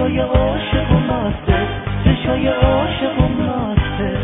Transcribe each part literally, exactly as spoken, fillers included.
چشای عاشق و مسته، چشای عاشق و مسته.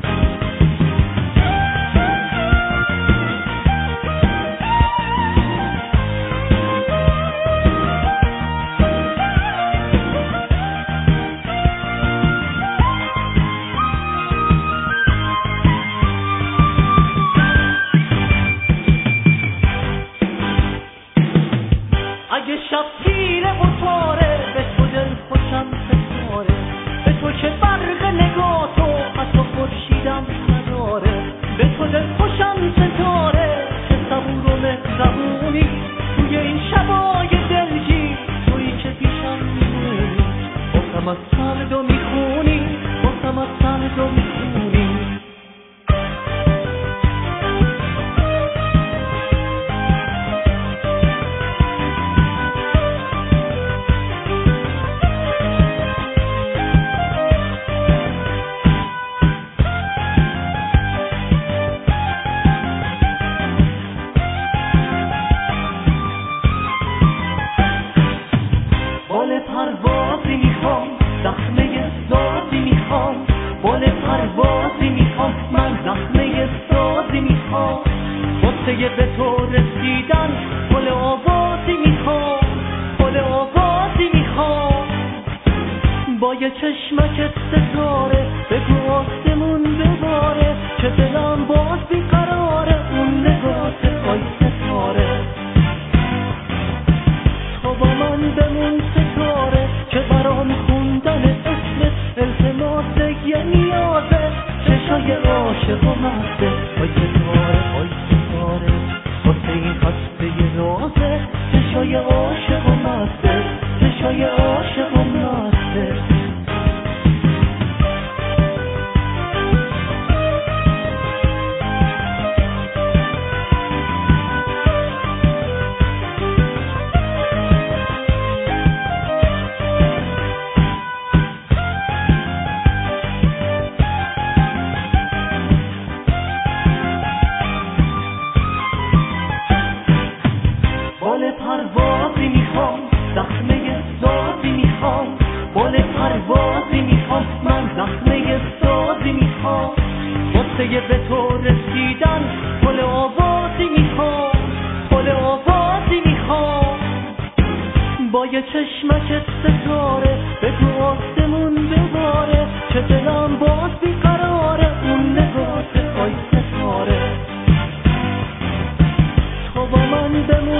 اگه شب تیره و تاره به تو دل خوشم ستاره، به تو که برق نگاه تو حتی خورشیدم نداره، به تو دل خوشم ستاره که صبور و مهربونی توی این شبای دلگیر، تویی که پیشم میمونی باسم از سرد و میخونی، باسم از سرد و میخونی. بال پروازی میخوام، زخمه سازی میخوام، بال پروازی میخوام، من زخمه سازی میخوام، واسه به تو رسیدن بال آوازی میخوام، بال آوازی میخوام. با یه چشمک ستاره بگو آسمون بباره که دلم باز بیقراره، اون نگات پای ستاره. تو با من بمون ستاره که برام خوندن اسمت التماسه یه نیازه، چشای عاشق و مسته، پای ستاره پای ستاره واسه این خسته یه رازه، چشای عاشق و مسته، چشای عاشق و مسته. بال پروازی میخوام، زخمه سازی میخوام، بال پروازی میخوام، من زخمه سازی میخوام، واسه به تو رسیدن بال آوازی میخوام، بال آوازی میخوام. با یه چشمک ستاره بگو آسمون بباره که دلم باز بیقراره، اون نگات پای ستاره. تو با من بمون